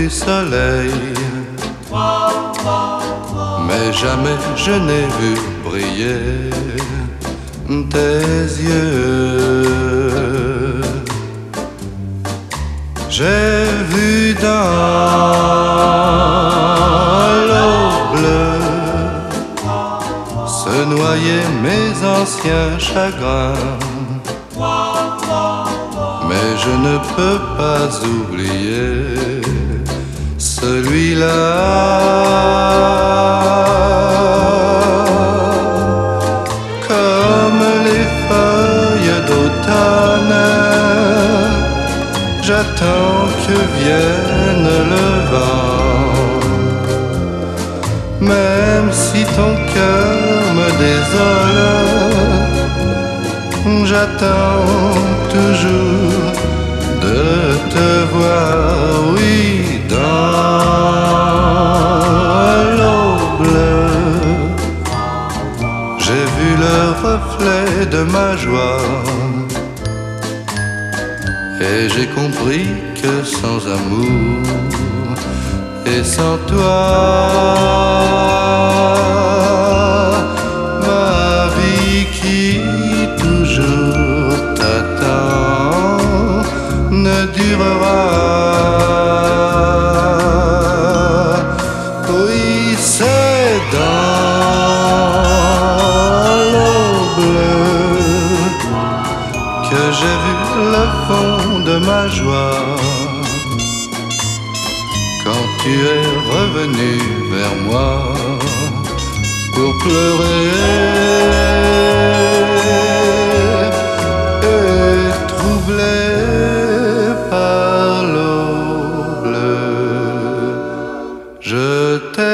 du soleil, mais jamais je n'ai vu briller tes yeux. J'ai vu dans l'eau bleue se noyer mes anciens chagrins, mais je ne peux pas oublier celui-là. Comme les feuilles d'automne, j'attends que vienne le vent. Même si ton cœur me désole, j'attends toujours de te voir, oui, dans l'eau bleue. J'ai vu le reflet de ma joie et j'ai compris que sans amour et sans toi, ma vie qui toujours t'attend ne durera. Oui, c'est dans l'eau bleue que j'ai vu le fond de ma joie. Quand tu es revenu vers moi pour pleurer et troublé par l'eau bleue, je t'ai